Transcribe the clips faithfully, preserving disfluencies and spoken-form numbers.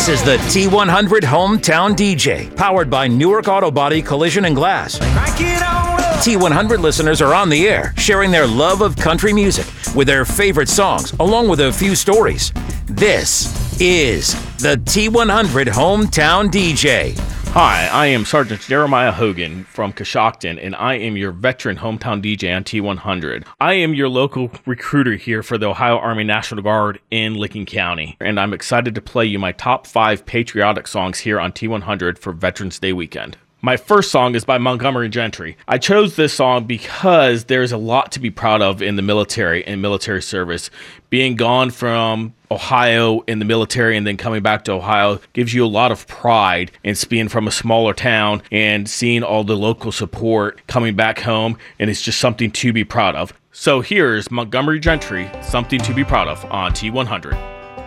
This is the T one hundred Hometown D J, powered by Newark Auto Body Collision and Glass. T one hundred listeners are on the air, sharing their love of country music with their favorite songs, along with a few stories. This is the T one hundred Hometown D J. Hi, I am Sergeant Jeremiah Hogan from Coshocton, and I am your veteran hometown D J on T one hundred. I am your local recruiter here for the Ohio Army National Guard in Licking County, and I'm excited to play you my top five patriotic songs here on T one hundred for Veterans Day weekend. My first song is by Montgomery Gentry. I chose this song because there's a lot to be proud of in the military and military service. Being gone from Ohio in the military and then coming back to Ohio gives you a lot of pride in being from a smaller town and seeing all the local support coming back home, and it's just something to be proud of. So here's Montgomery Gentry, Something to be Proud of on T one hundred.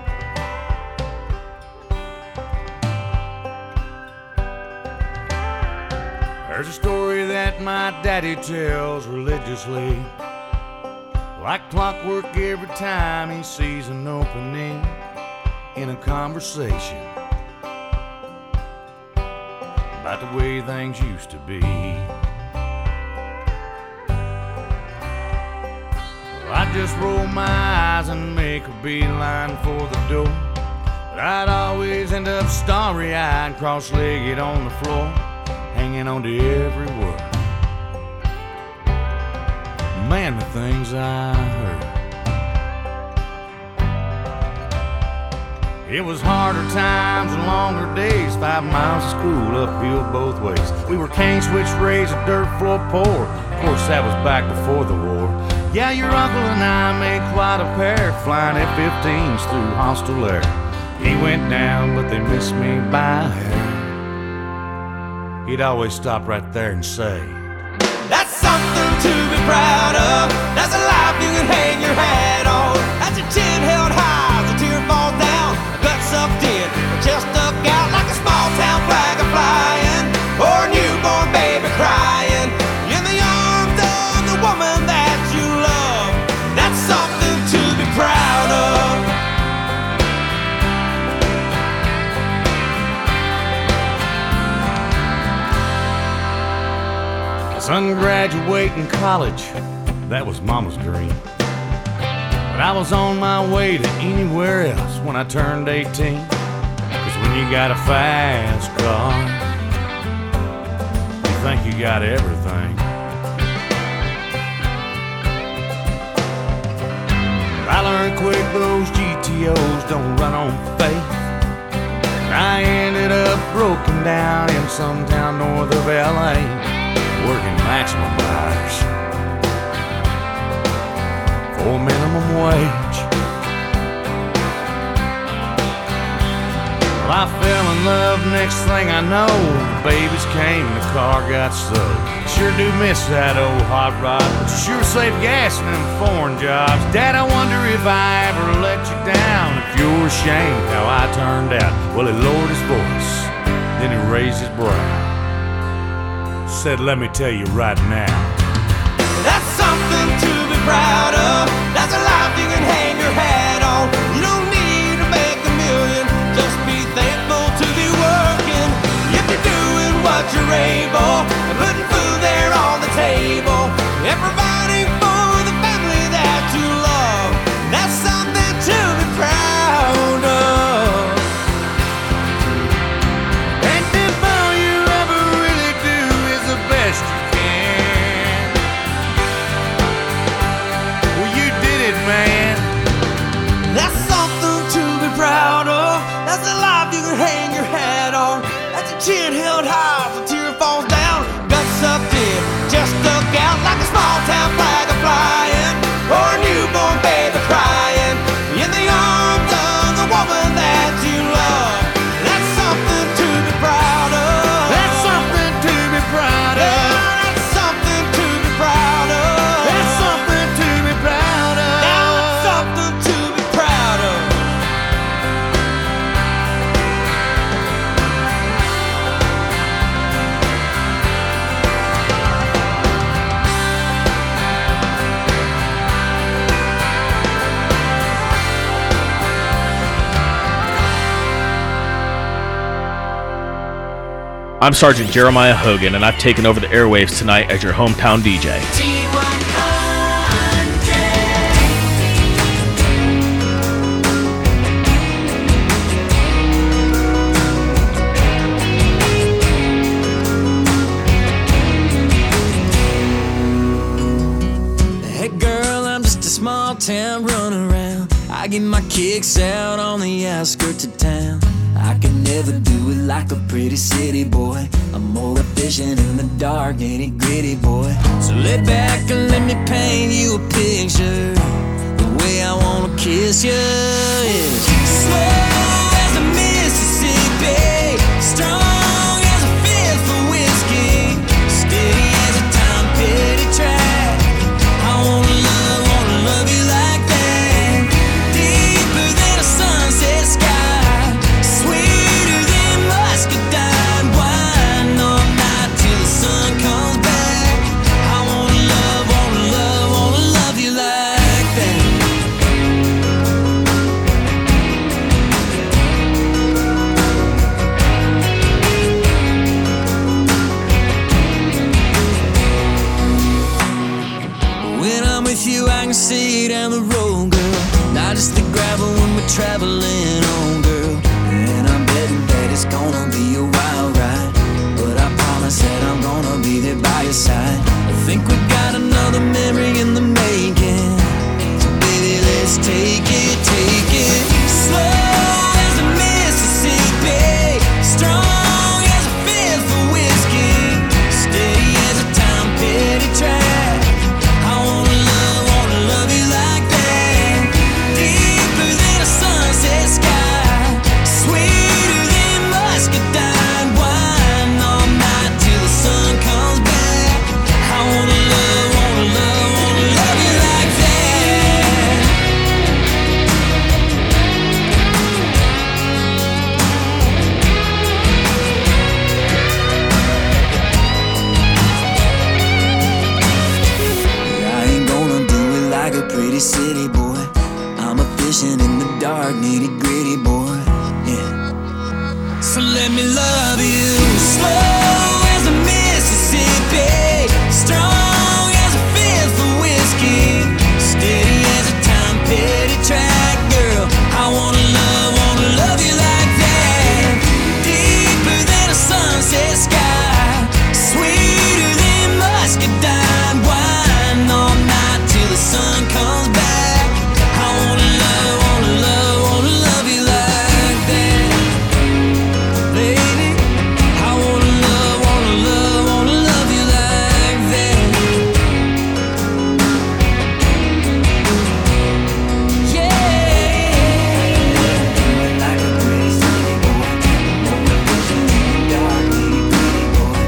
There's a story that my daddy tells religiously, like clockwork every time he sees an opening in a conversation about the way things used to be. Well, I'd just roll my eyes and make a beeline for the door, but I'd always end up starry-eyed, cross-legged on the floor, hanging on to every word. Man, the things I heard. It was harder times and longer days, five miles of school uphill both ways. We were cane switch raised, a dirt floor poor. Of course, that was back before the war. Yeah, your uncle and I made quite a pair, flying F fifteens through hostile air. He went down, but they missed me by a hair. He'd always stop right there and say, "That's something to be proud of. That's a life you can hang your hat on. That's a chin held high as a tear falls down. A gut sucked in, a chest stuck out like a small town flag a flying, or a newborn baby crying in the arms of the woman that you love. That's something to be proud of." Son graduating college, that was mama's dream. But I was on my way to anywhere else when I turned eighteen. Cause when you got a fast car, you think you got everything. I learned quick those G T Os don't run on faith. I ended up broken down in some town north of L A, working maximum hours for minimum wage. Well, I fell in love, next thing I know, the babies came and the car got sold. Sure do miss that old hot rod, but you sure save gas in them foreign jobs. Dad, I wonder if I ever let you down, if you're ashamed how I turned out. Well, he lowered his voice, then he raised his brow, said, "Let me tell you right now, that's something to be proud of. That's a life you can hang your hat on. You don't need to make a million, just be thankful to be working. If you're doing what you're able, and putting food there on the table, and providing for the family that you love, that's something to be proud of. And if all you ever really do is the best you can, I'm Sergeant Jeremiah Hogan, and I've taken over the airwaves tonight as your hometown D J. T one hundred. Hey girl, I'm just a small town running around. I get my kicks out on the outskirts of town. I can never do it like a pretty city boy. I'm more efficient in the dark, nitty gritty boy. So lay back and let me paint you a picture. The way I wanna kiss you is slow as the Mississippi, strong as a fifth for whiskey, steady as a Tom Petty track. I wanna love, wanna love you like that, deeper than a sunset sky, sweeter than muscadine wine, all night till the sun comes back. I wanna love, wanna love, wanna love you like that. When I'm with you, I can see down the road, girl. Not just the gravel when we're traveling on, girl. And I'm betting that it's gonna be a wild ride, but I promise that I'm gonna be there by your side. I think we got another memory in the making, so baby, let's take it, take it slow as the Mississippi, strong as a fifth for whiskey, steady as a Tom Petty track. I wanna love, wanna love you like that, deeper than a sunset sky, sweeter than muscadine wine, all night till the sun comes back. I wanna love, wanna love, wanna love you like that. I ain't gonna do it like a pretty city boy. I'm a fishing in the dark, nitty gritty boy. Yeah. So let me love you slow as the Mississippi, strong as a fifth for whiskey, steady as a Tom Petty track, girl. I wanna love, wanna love you like that, deeper than a sunset sky, sweeter than muscadine wine, all night till the sun comes back. I wanna love, wanna love, wanna love you like that, baby. I wanna love, wanna love, wanna love you like that. Yeah. Like a pretty city boy, more efficient in the dark, nitty gritty boy.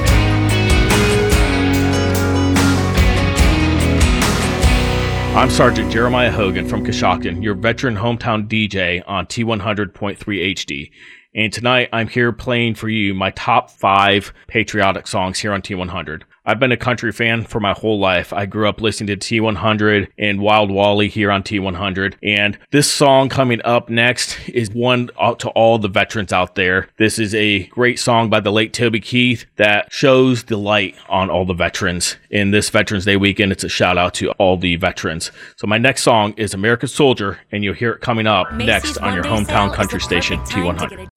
I'm Sergeant Jeremiah Hogan from Coshocton, your veteran hometown D J on T one hundred point three H D. And tonight I'm here playing for you my top five patriotic songs here on T one hundred. I've been a country fan for my whole life. I grew up listening to T one hundred and Wild Wally here on T one hundred. And this song coming up next is one out to all the veterans out there. This is a great song by the late Toby Keith that shows the light on all the veterans. In this Veterans Day weekend, it's a shout out to all the veterans. So my next song is American Soldier, and you'll hear it coming up Macy's next on your One Day hometown Sale country is the perfect station, T time one to hundred. get a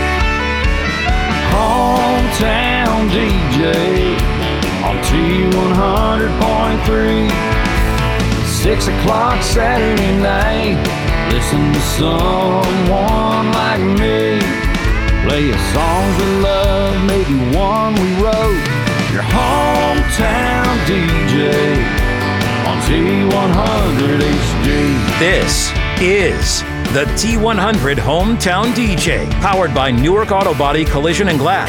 Hometown D J on T one hundred point three. Six o'clock Saturday night, listen to someone like me. Play us songs we love, maybe one we wrote. Your hometown D J on T one hundred H D. This is the T one hundred Hometown D J, powered by Newark Auto Body Collision and Glass.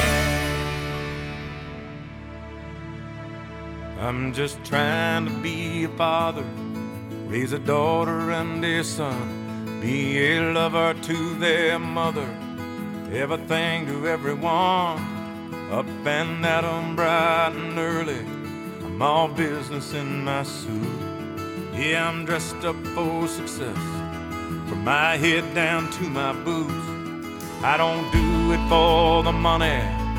I'm just trying to be a father, raise a daughter and a son, be a lover to their mother, everything to everyone, up and at 'em bright and early. I'm all business in my suit. Yeah, I'm dressed up for success, from my head down to my boots. I don't do it for the money,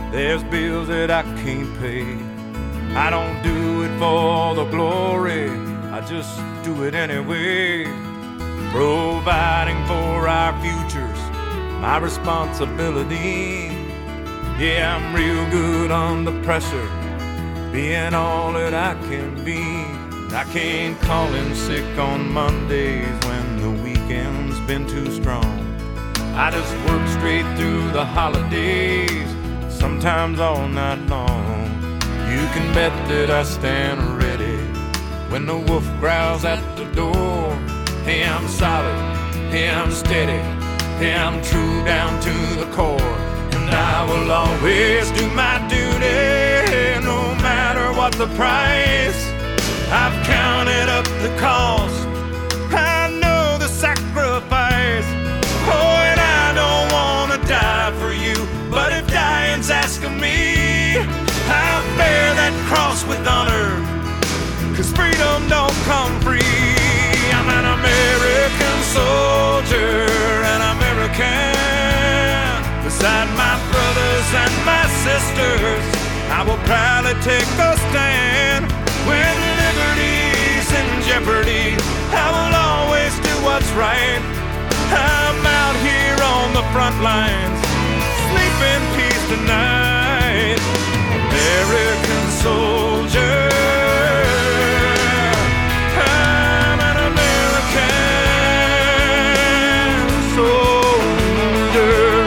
There's bills that I can't pay. I don't do it for the glory, I just do it anyway. Providing for our futures, my responsibility. Yeah, I'm real good under pressure, being all that I can be. I can't call in sick on Mondays when the weekend's been too strong. I just work straight through the holidays, sometimes all night long. You can bet that I stand ready when the wolf growls at the door. Hey, I'm solid, hey, I'm steady, hey, I'm true down to the core. And I will always do my duty, no matter what the price. I've counted up the cost, I know the sacrifice. Oh, and I don't wanna die for you, but if dying's asking me, I'll bear that cross with honor, 'cause freedom don't come free. I'm an American soldier, an American. Beside my brothers and my sisters, I will proudly take a stand. When liberty's in jeopardy, I will always do what's right. I'm out here on the front lines, sleep in peace tonight. American soldier, I'm an American soldier.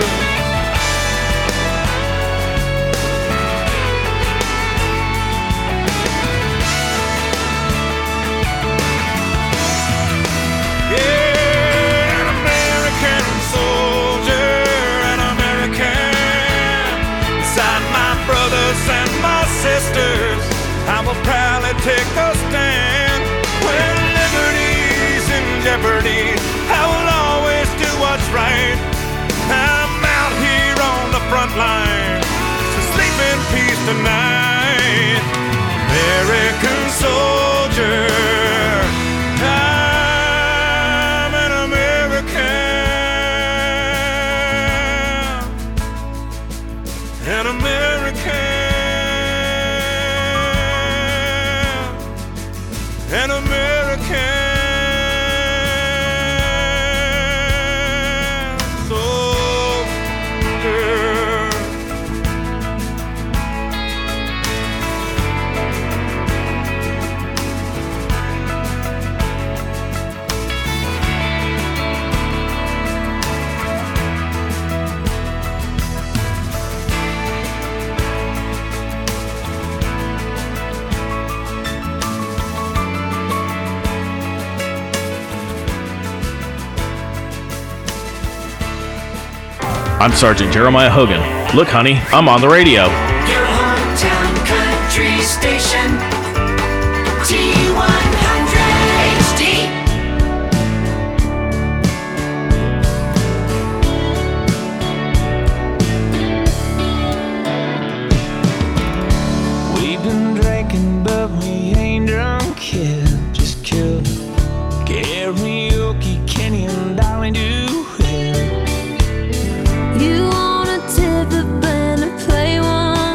Yeah, an American soldier, an American. Beside my brothers and my sisters, I will proudly take a stand. When liberty's in jeopardy, I will always do what's right. I'm out here on the front line, so sleep in peace tonight. American soldier, I'm an American, an American. An American soldier. I'm Sergeant Jeremiah Hogan. Look, honey, I'm on the radio. Your hometown country station, T one hundred H D. We've been drinking, but we ain't drunk yet. Just killed karaoke, Kenny and Dolly do. You wanna tip the band and play one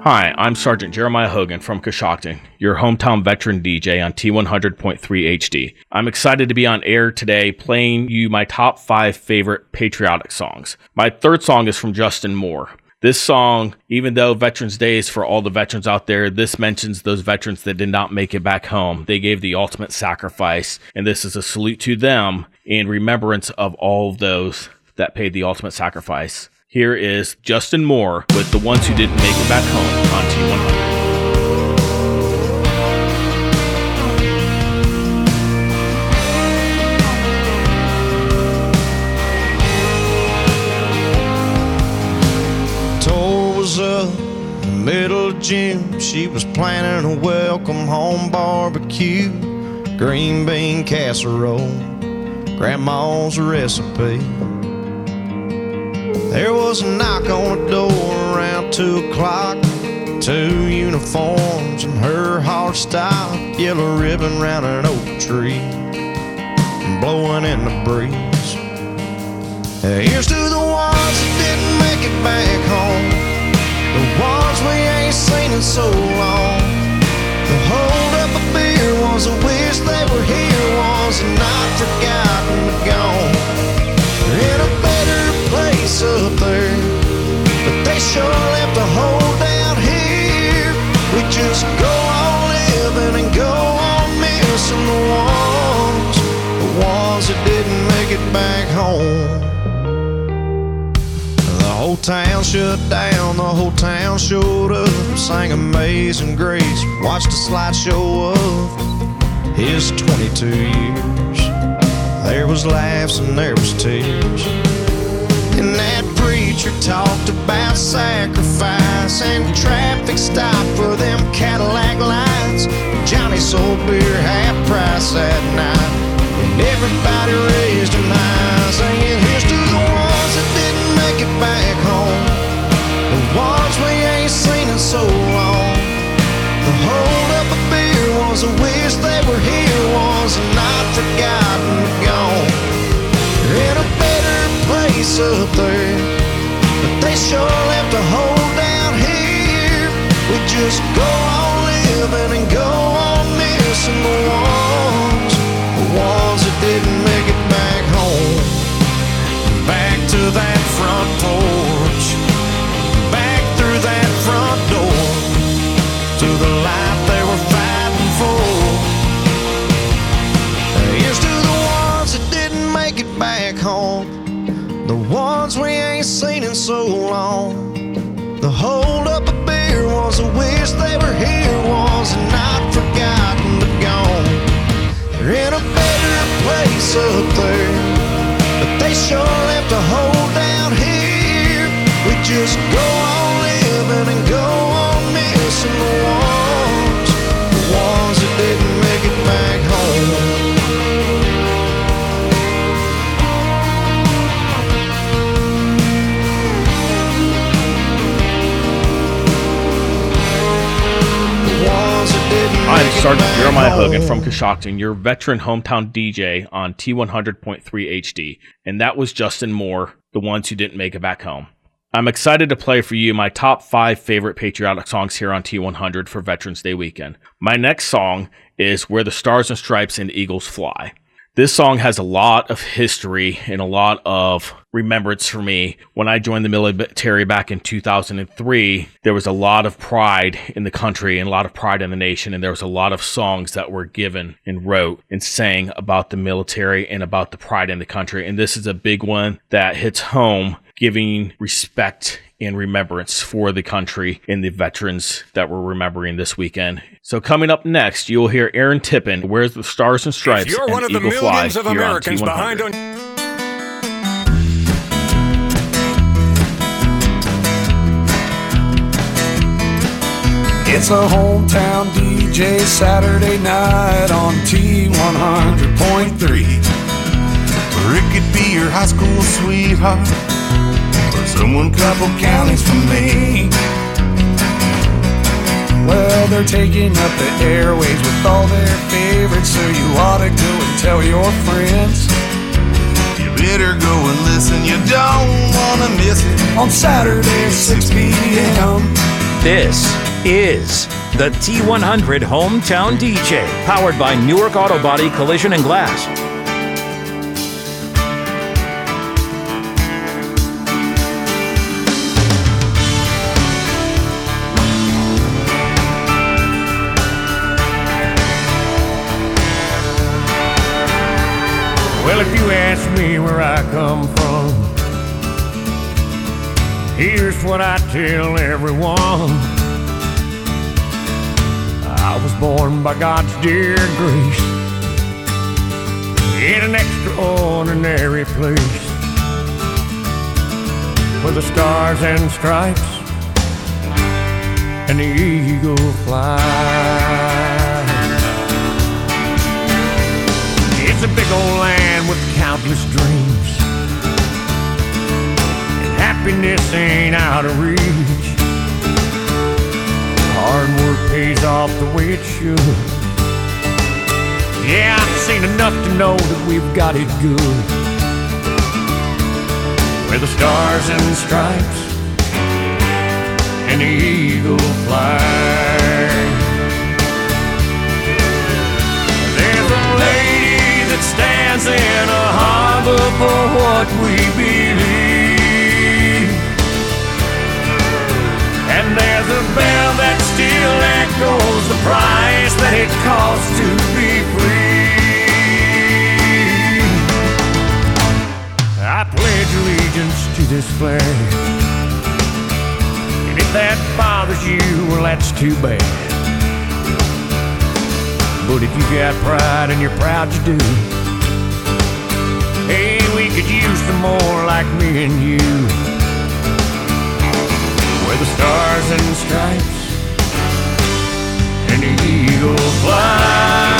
Hi, I'm Sergeant Jeremiah Hogan from Coshocton, your hometown veteran D J on T one hundred point three H D. I'm excited to be on air today playing you my top five favorite patriotic songs. My third song is from Justin Moore. This song, even though Veterans Day is for all the veterans out there, this mentions those veterans that did not make it back home. They gave the ultimate sacrifice, and this is a salute to them in remembrance of all of those that paid the ultimate sacrifice. Here is Justin Moore with The Ones Who Didn't Make It Back Home on T one hundred. Tour was up in the middle of June. She was planning a welcome home barbecue, green bean casserole, grandma's recipe. There was a knock on the door around two o'clock. Two uniforms and her hard style, yellow ribbon round an oak tree, blowing in the breeze. Here's to the ones that didn't make it back home, the ones we ain't seen in so long. The hold up a beer was a wish they were here, was a not forgotten but gone. They're in a better place up there, but they sure left a hole down here. We just go on living and go on missing the ones, the ones that didn't make it back home. The whole town shut down, the whole town showed up, sang Amazing Grace, watched a slideshow of his twenty-two years. There was laughs and there was tears, and that preacher talked about sacrifice and traffic stop for them Cadillac lights. Johnny sold beer half price that night, and everybody raised them high, singing here's to the ones that didn't make it back home, the ones we ain't seen in so long. The hold up a beer was a wish they were here, was not forgotten but gone. They're in a better place up there, but they sure left a hole down here. We just go on living and go on missing the ones, the ones that didn't make it back home. Back to that front porch, back through that front door, to the life they were fighting for. Here's to the ones that didn't make it back home, the ones we ain't seen in so long. The hold up a beer was a wish they were here, was not forgotten but gone. They're in a better place up there, but they sure left a hole down here. We just go on living and go on missing the ones, the ones that didn't make it back home. I'm Sergeant Jeremiah Hogan from Coshocton, your veteran hometown D J on T one hundred point three H D, and that was Justin Moore, The Ones Who Didn't Make It Back Home. I'm excited to play for you my top five favorite patriotic songs here on T one hundred for Veterans Day weekend. My next song is Where the Stars and Stripes and Eagles Fly. This song has a lot of history and a lot of remembrance for me. When I joined the military back in two thousand three, there was a lot of pride in the country and a lot of pride in the nation, and there was a lot of songs that were given and wrote and sang about the military and about the pride in the country. And this is a big one that hits home, giving respect and remembrance for the country and the veterans that we're remembering this weekend. So coming up next, you'll hear Aaron Tippin, Where's the Stars and Stripes, if you're and one of the Eagle millions Fly of here Americans on behind on It's a hometown D J Saturday night on T one hundred point three. Or it could be your high school sweetheart, or someone couple counties from me. Well, they're taking up the airways with all their favorites, so you ought to go and tell your friends. You better go and listen, you don't want to miss it. On Saturday at six p.m. This is the T one hundred Hometown D J, powered by Newark Auto Body Collision and Glass. Well, if you ask me where I come from, here's what I tell everyone. I was born by God's dear grace in an extraordinary place where the stars and stripes and the eagle fly. It's a big old land with countless dreams, and happiness ain't out of reach. Hard work pays off the way it should. Yeah, I've seen enough to know that we've got it good, where the stars and stripes and the eagle fly. There's a lady that stands in a harbor for what we believe, and there's a bell that still echoes the price that it costs to be free. I pledge allegiance to this flag, and if that bothers you, well, that's too bad. But if you got pride and you're proud you do, hey, we could use some more like me and you, where the stars and stripes and the eagle fly.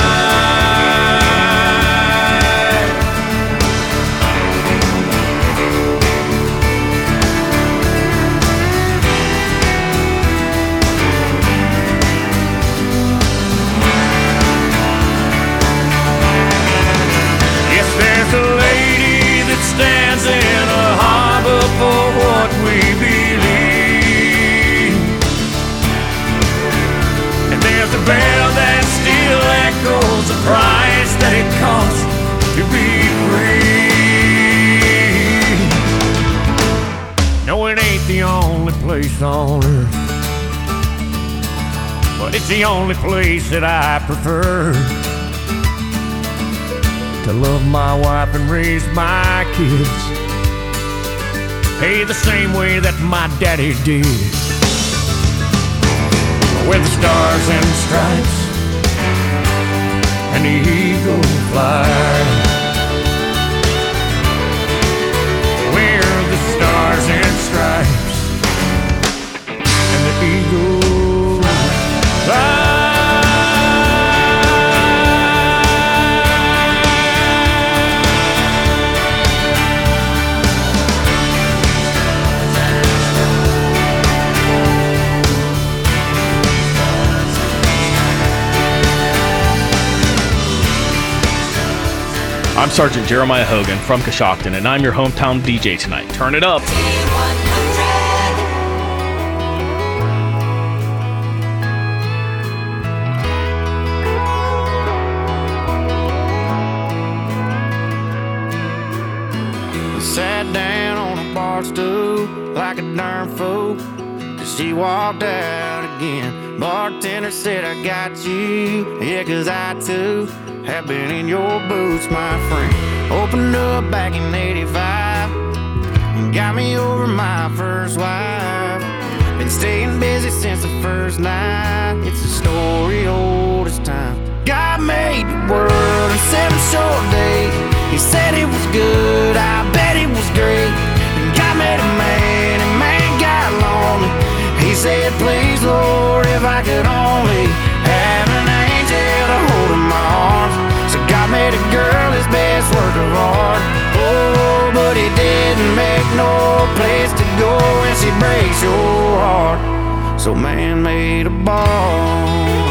Yes, there's a lady that stands in a harbor for what we believe, and there's a bell that still echoes the price that it costs to be free. No, it ain't the only place on earth, but it's the only place that I prefer to love my wife and raise my kids, hey, the same way that my daddy did, where the stars and stripes and the eagle fly, where the stars and stripes and the eagle fly. I'm Sergeant Jeremiah Hogan from Coshocton, and I'm your hometown D J tonight. Turn it up. Sat down on a bar stool like a darn fool, 'cause she walked out again. Bartender said, I got you, yeah, 'cause I too have been in your boots, my friend. Opened up back in eighty-five and got me over my first wife. Been staying busy since the first night. It's a story old as time. God made the world in seven short days. He said it was good, I bet it was great. And God made a man, and man got lonely. He said, please, Lord, if I could only have an angel to hold in my arms. So God made a girl his best work of art. Oh, but he didn't make no place to go when she breaks your heart. So man made a ball.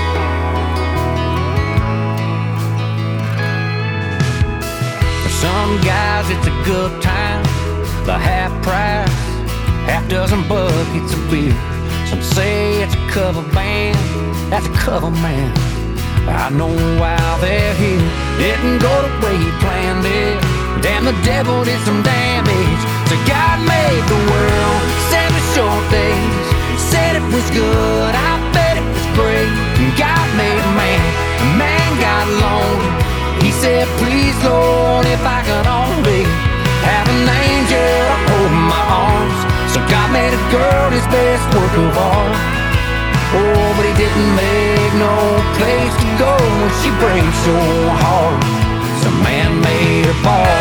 For some guys it's a good time, the half price, half dozen buckets of beer. Some say it's a cover band, that's a cover man. I know why they're here. Didn't go the way he planned it. Damn, the devil did some damage. So God made the world, seven short days. Said it was good, I bet it was great. God made man, man got lonely. He said, please Lord, if I could only have an angel holding my arms. So God made a girl his best work of art. Oh, but he didn't make no place to go when she breaks so hard. So man made a bar.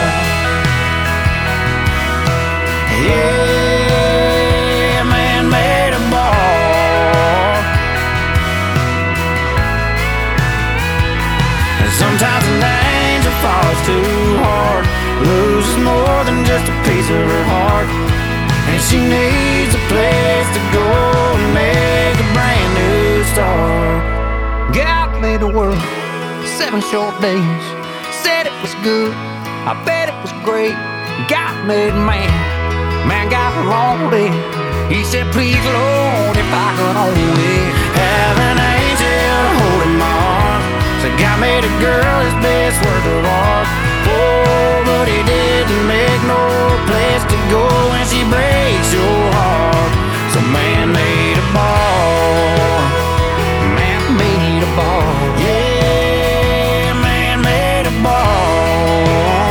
Yeah, man made a bar. And sometimes an angel falls too hard, loses more than just a piece of her heart. And she needs a place to go and make a brand new start. God made the world, seven short days. Said it was good, I bet it was great. God made man, man got lonely. He said, please Lord, if I could only have an angel holding my arm. So God made a girl his best work of art. Oh, but he didn't make no place to go when she breaks your heart. So man made a bar. Man made a bar. Yeah, man made a bar.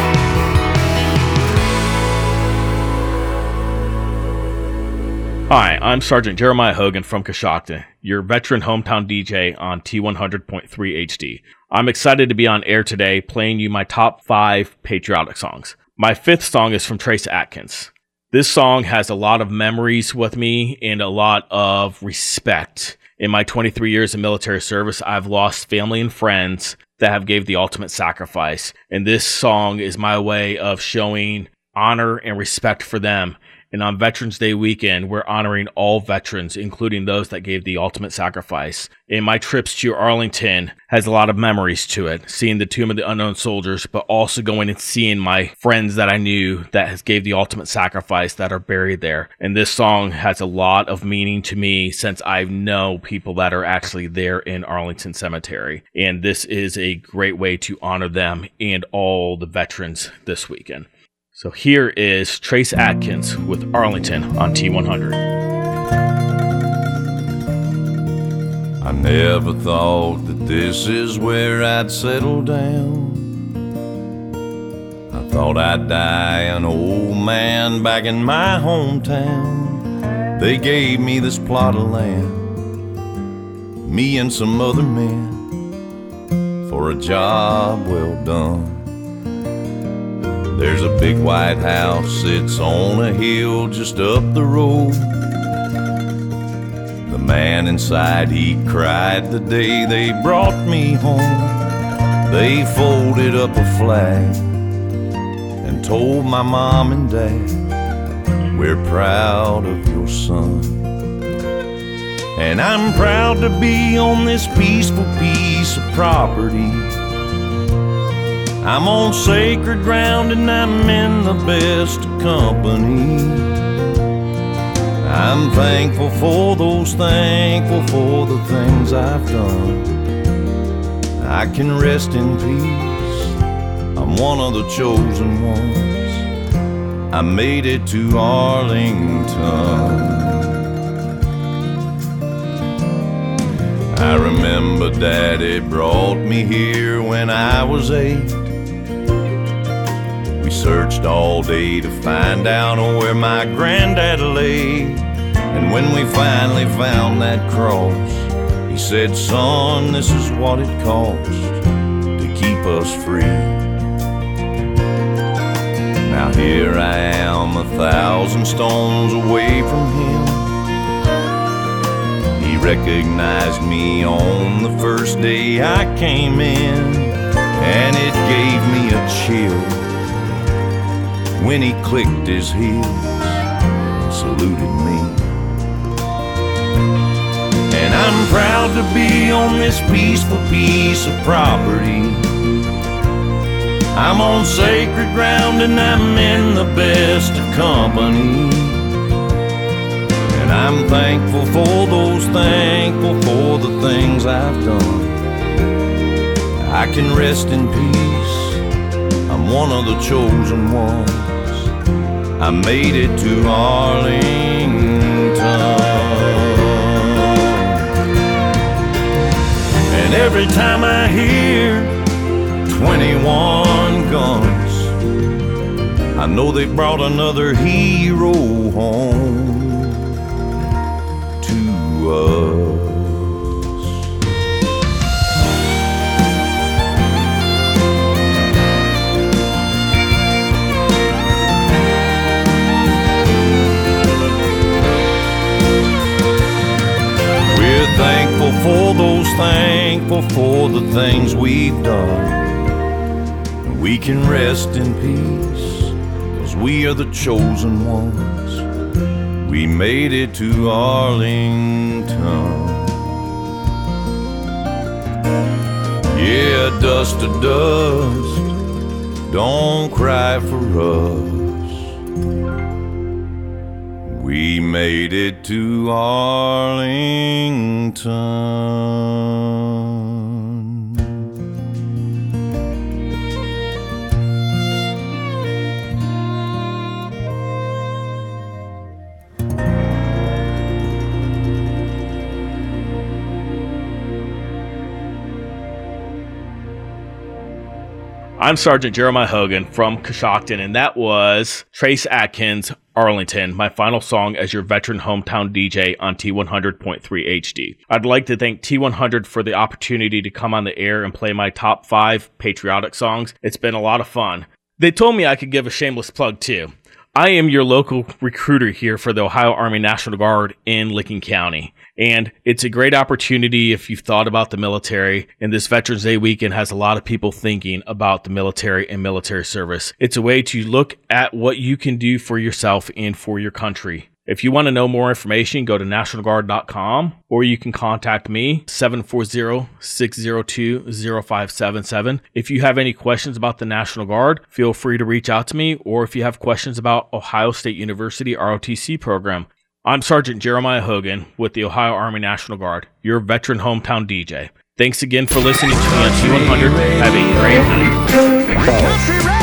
Hi, I'm Sergeant Jeremiah Hogan from Coshocton, your veteran hometown D J on T one hundred point three H D. I'm excited to be on air today playing you my top five patriotic songs. My fifth song is from Trace Atkins. This song has a lot of memories with me and a lot of respect. In my twenty-three years of military service, I've lost family and friends that have gave the ultimate sacrifice. And this song is my way of showing honor and respect for them. And on Veterans Day weekend, we're honoring all veterans, including those that gave the ultimate sacrifice. And my trips to Arlington has a lot of memories to it, seeing the Tomb of the Unknown Soldiers, but also going and seeing my friends that I knew that has gave the ultimate sacrifice that are buried there. And this song has a lot of meaning to me since I know people that are actually there in Arlington Cemetery. And this is a great way to honor them and all the veterans this weekend. So here is Trace Atkins with Arlington on T one hundred. I never thought that this is where I'd settle down. I thought I'd die an old man back in my hometown. They gave me this plot of land, me and some other men, for a job well done. There's a big white house, it's on a hill just up the road. The man inside, he cried the day they brought me home. They folded up a flag and told my mom and dad, we're proud of your son. And I'm proud to be on this peaceful piece of property. I'm on sacred ground and I'm in the best of company. I'm thankful for those, thankful for the things I've done. I can rest in peace, I'm one of the chosen ones. I made it to Arlington. I remember Daddy brought me here when I was eight. We searched all day to find out where my granddad lay. And when we finally found that cross, he said, son, this is what it costs to keep us free. Now here I am, a thousand stones away from him. He recognized me on the first day I came in, and it gave me a chill when he clicked his heels and saluted me. And I'm proud to be on this peaceful piece of property. I'm on sacred ground and I'm in the best of company. And I'm thankful for those, thankful for the things I've done. I can rest in peace, I'm one of the chosen ones. I made it to Arlington. And every time I hear twenty-one guns, I know they brought another hero home to us. We're thankful for those, thankful for the things we've done. We can rest in peace, 'cause we are the chosen ones. We made it to Arlington. Yeah, dust to dust, don't cry for us. We made it to Arlington. I'm Sergeant Jeremiah Hogan from Coshocton, and that was Trace Atkins, Arlington, my final song as your veteran hometown D J on T one hundred point three H D. I'd like to thank T one hundred for the opportunity to come on the air and play my top five patriotic songs. It's been a lot of fun. They told me I could give a shameless plug too. I am your local recruiter here for the Ohio Army National Guard in Licking County. And it's a great opportunity if you've thought about the military. And this Veterans Day weekend has a lot of people thinking about the military and military service. It's a way to look at what you can do for yourself and for your country. If you want to know more information, go to national guard dot com, or you can contact me, seven four zero, six zero two, zero five seven seven. If you have any questions about the National Guard, feel free to reach out to me, or if you have questions about Ohio State University R O T C program. I'm Sergeant Jeremiah Hogan with the Ohio Army National Guard, your veteran hometown D J. Thanks again for listening to me on T one hundred. Have a great night.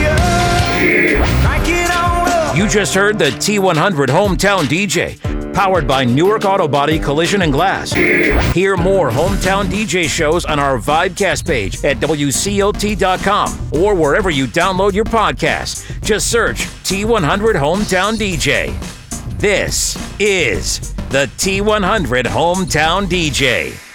You just heard the T one hundred Hometown D J, powered by Newark Auto Body Collision and Glass. Hear more Hometown D J shows on our Vibecast page at W C O T dot com or wherever you download your podcasts. Just search T one hundred Hometown D J. This is the T one hundred Hometown D J.